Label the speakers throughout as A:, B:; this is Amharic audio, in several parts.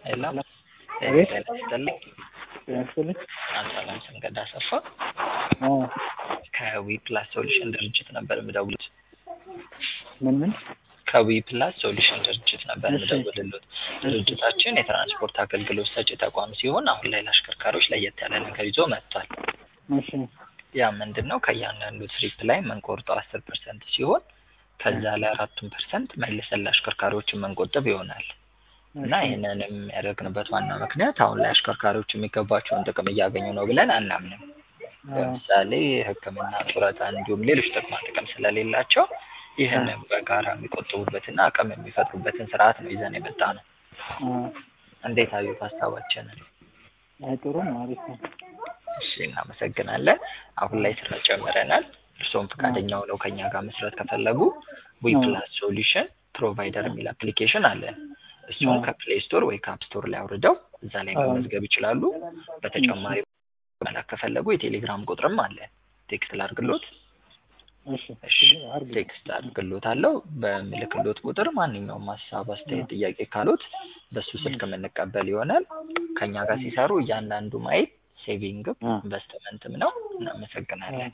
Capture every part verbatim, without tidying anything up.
A: ሄሎ
B: አቤት
A: ጤና ይስጥልኝ።
B: ያስፈልግ
A: ሰላም ሰንገዳ አሰፋ
B: አ
A: ከዊ ፕላስ ሶሉሽን ድርጅት ነበር የምደውልልዎት።
B: ምን ምን
A: ከዊ ፕላስ ሶሉሽን ድርጅት ነበር
B: እሺ
A: የምደውልልዎት። ድርጅታችን የትራንስፖርት አገልግሎት ሰጪ ተቋም ሲሆን አሁን ላይ ለአሽከርካሪዎች ለየት ያለ ነገር ይዞ መጥቷል።
B: እሺ
A: ያ ምንድነው? ከእያንዳንዱ ትሪፕ ላይ የምንቆርጠው አስር ፐርሰንት ሲሆን ከዛ ላይ አራቱን ፐርሰንት መልሰን ለአሽከርካሪዎች የምንቆጥብ ይሆናል። እና ይሄንንም ያደረግንበት ዋና ምክንያት አሁን ላይ አሽከርካሪዎች የሚገባቸውን ጥቅም እያገኙ ነው ብለን አናምንም። ለምሳሌ ሕክምና፣ ጡረታ እንዲሁም ሌሎች ጥቅማ ጥቅም ስለሌላቸው ይህንን በጋራ የሚቆጥቡበትና አቅም የሚፈጥሩበትን ስርዓት ነው ይዘን የመጣነው። እንዴት አዩት ሀሳባችንን?
B: አይ ጥሩ ነው፣ አሪፍ ነው።
A: እሺ እናመሰግናለን። አሁን ላይ ስራ ጨምረናል። እርስዎም ፈቃደኛ ሆነው ከኛ ጋር መስራት ከፈለጉ ዊ ፕላስ ሶሉሽን ፕሮቫይደር የሚል አፕሊኬሽን አለን። እሱን ከፕሌይ ስቶር ወይ ከአፕ ስቶር ላይ አውርደው እዛ ላይ መመዝገብ ይችላሉ። በተጨማሪ መላክ ከፈለጉ የቴሌግራም ቁጥርም አለን። ቴክስት ላድርግሎት?
B: እሺ
A: እሺ ቴክስት አድርግሎታለሁ። በምልክሎት ቁጥር ማንኛውም ሀሳብ፣ አስተያየት፣ ጥያቄ ካሉት በሱ ስልክ የምንቀበል ይሆናል። ከኛ ጋር ሲሰሩ እያንዳንዱ ማይል ሴቪንግም ኢንቨስትመንትም ነው። እናመሰግናለን።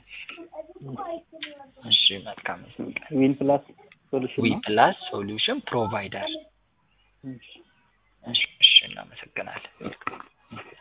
A: እሺ መልካም ይስጥልኝ።
B: ዊን ፕላስ ሶሉሽን
A: ዊ
B: ነው።
A: ፕላስ ሶሉሽን ፕሮቫይደር።
B: እሺ
A: እሺ እናመሰግናለን።